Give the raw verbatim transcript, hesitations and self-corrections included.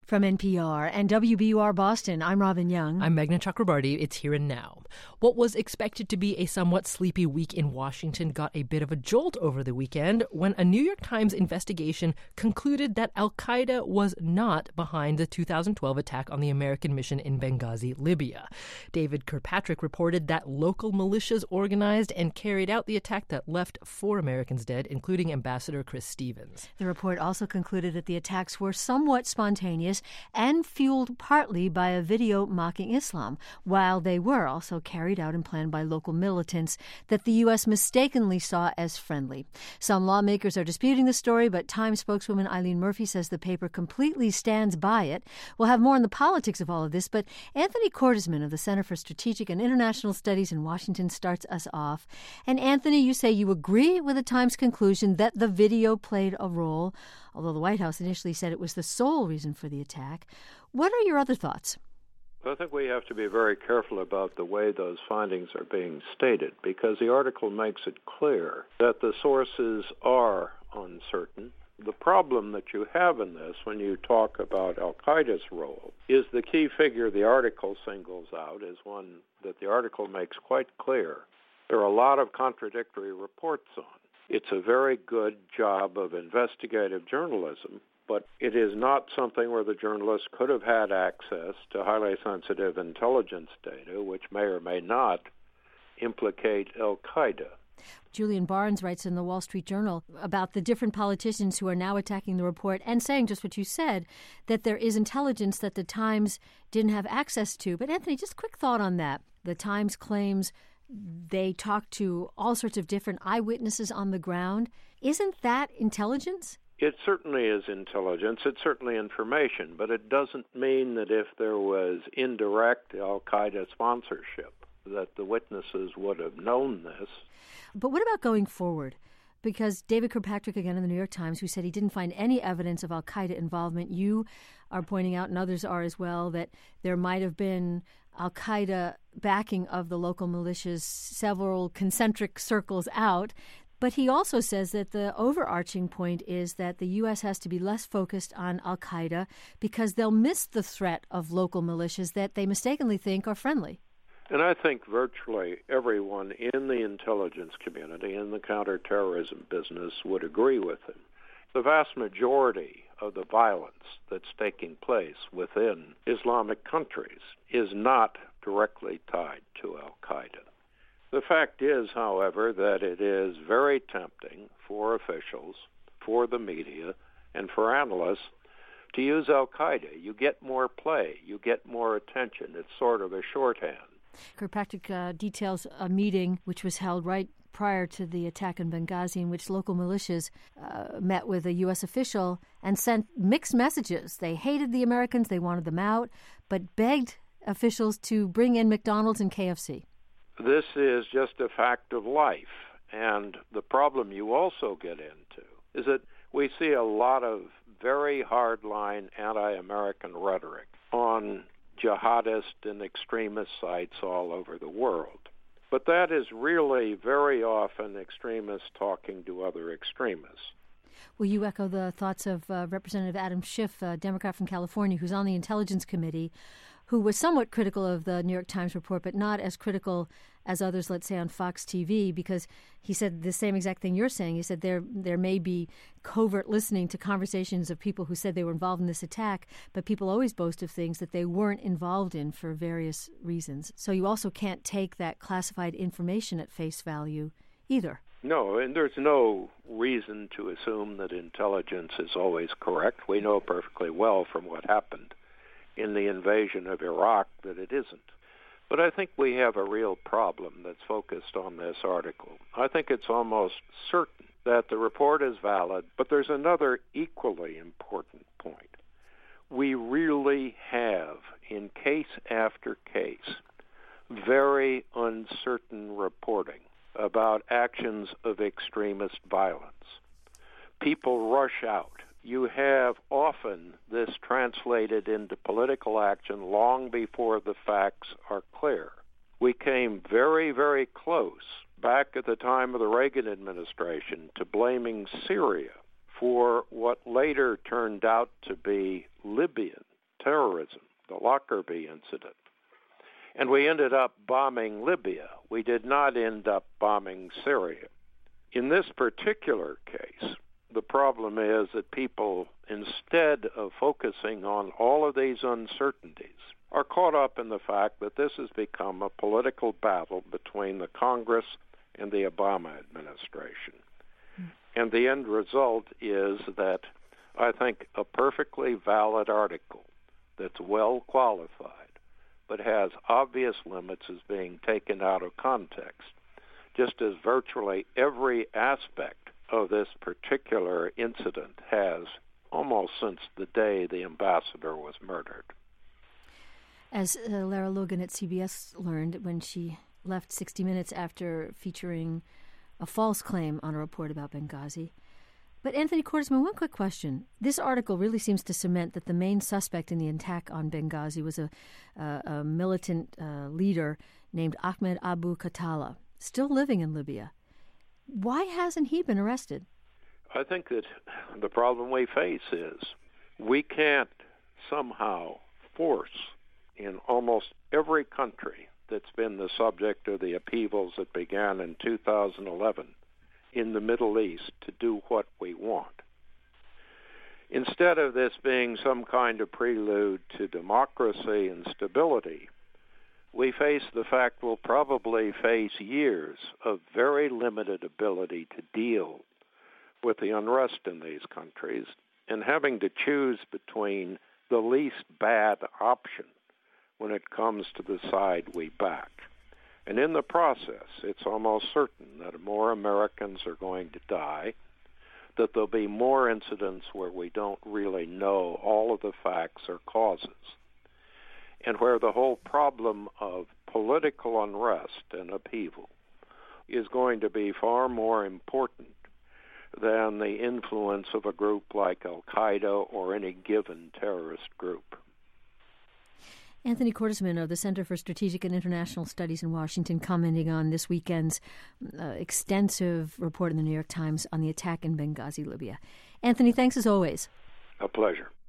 From N P R and W B U R Boston, I'm Robin Young. I'm Meghna Chakrabarti. It's Here and Now. What was expected to be a somewhat sleepy week in Washington got a bit of a jolt over the weekend when a New York Times investigation concluded that al-Qaeda was not behind the two thousand twelve attack on the American mission in Benghazi, Libya. David Kirkpatrick reported that local militias organized and carried out the attack that left four Americans dead, including Ambassador Chris Stevens. The report also concluded that the attacks were somewhat spontaneous and fueled partly by a video mocking Islam, while they were also carried out and planned by local militants that the U S mistakenly saw as friendly. Some lawmakers are disputing the story, but Times spokeswoman Eileen Murphy says the paper completely stands by it. We'll have more on the politics of all of this, but Anthony Cordesman of the Center for Strategic and International Studies in Washington starts us off. And Anthony, you say you agree with the Times conclusion that the video played a role, although the White House initially said it was the sole reason for the attack. What are your other thoughts? I think we have to be very careful about the way those findings are being stated, because the article makes it clear that the sources are uncertain. The problem that you have in this, when you talk about al-Qaeda's role, is the key figure the article singles out is one that the article makes quite clear. There are a lot of contradictory reports on. It's a very good job of investigative journalism, but it is not something where the journalists could have had access to highly sensitive intelligence data, which may or may not implicate al-Qaeda. Julian Barnes writes in the Wall Street Journal about the different politicians who are now attacking the report and saying just what you said, that there is intelligence that the Times didn't have access to. But Anthony, just a quick thought on that. The Times claims they talked to all sorts of different eyewitnesses on the ground. Isn't that intelligence? It certainly is intelligence. It's certainly information, but it doesn't mean that if there was indirect al-Qaeda sponsorship, that the witnesses would have known this. But what about going forward? Because David Kirkpatrick, again in the New York Times, who said he didn't find any evidence of al-Qaeda involvement, you are pointing out, and others are as well, that there might have been al-Qaeda backing of the local militias several concentric circles out. But he also says that the overarching point is that the U S has to be less focused on al-Qaeda because they'll miss the threat of local militias that they mistakenly think are friendly. And I think virtually everyone in the intelligence community, in the counterterrorism business, would agree with him. The vast majority of the violence that's taking place within Islamic countries is not directly tied to al-Qaeda. The fact is, however, that it is very tempting for officials, for the media, and for analysts to use al-Qaeda. You get more play, you get more attention. It's sort of a shorthand. Kirkpatrick uh, details a meeting which was held right prior to the attack in Benghazi in which local militias uh, met with a U S official and sent mixed messages. They hated the Americans, they wanted them out, but begged officials to bring in McDonald's and K F C. This is just a fact of life. And the problem you also get into is that we see a lot of very hardline anti-American rhetoric on jihadist and extremist sites all over the world. But that is really very often extremists talking to other extremists. Well, you echo the thoughts of uh, Representative Adam Schiff, a Democrat from California, who's on the Intelligence Committee, who was somewhat critical of the New York Times report, but not as critical as others, let's say, on Fox T V, because he said the same exact thing you're saying. He said there there may be covert listening to conversations of people who said they were involved in this attack, but people always boast of things that they weren't involved in for various reasons. So you also can't take that classified information at face value either. No, and there's no reason to assume that intelligence is always correct. We know perfectly well from what happened in the invasion of Iraq that it isn't. But I think we have a real problem that's focused on this article. I think it's almost certain that the report is valid, but there's another equally important point. We really have, in case after case, very uncertain reporting about actions of extremist violence. People rush out. You have often this translated into political action long before the facts are clear. We came very, very close back at the time of the Reagan administration to blaming Syria for what later turned out to be Libyan terrorism, the Lockerbie incident. And we ended up bombing Libya. We did not end up bombing Syria. In this particular case, the problem is that people, instead of focusing on all of these uncertainties, are caught up in the fact that this has become a political battle between the Congress and the Obama administration. Mm. And the end result is that I think a perfectly valid article that's well qualified but has obvious limits is being taken out of context, just as virtually every aspect of this particular incident has almost since the day the ambassador was murdered. As uh, Lara Logan at C B S learned when she left sixty minutes after featuring a false claim on a report about Benghazi. But Anthony Cordesman, one quick question. This article really seems to cement that the main suspect in the attack on Benghazi was a, uh, a militant uh, leader named Ahmed Abu Khattala, still living in Libya. Why hasn't he been arrested? I think that the problem we face is we can't somehow force in almost every country that's been the subject of the upheavals that began in two thousand eleven in the Middle East to do what we want. Instead of this being some kind of prelude to democracy and stability, we face the fact we'll probably face years of very limited ability to deal with the unrest in these countries and having to choose between the least bad option when it comes to the side we back. And in the process, it's almost certain that more Americans are going to die, that there'll be more incidents where we don't really know all of the facts or causes, and where the whole problem of political unrest and upheaval is going to be far more important than the influence of a group like Al-Qaeda or any given terrorist group. Anthony Cordesman of the Center for Strategic and International Studies in Washington commenting on this weekend's uh, extensive report in the New York Times on the attack in Benghazi, Libya. Anthony, thanks as always. A pleasure.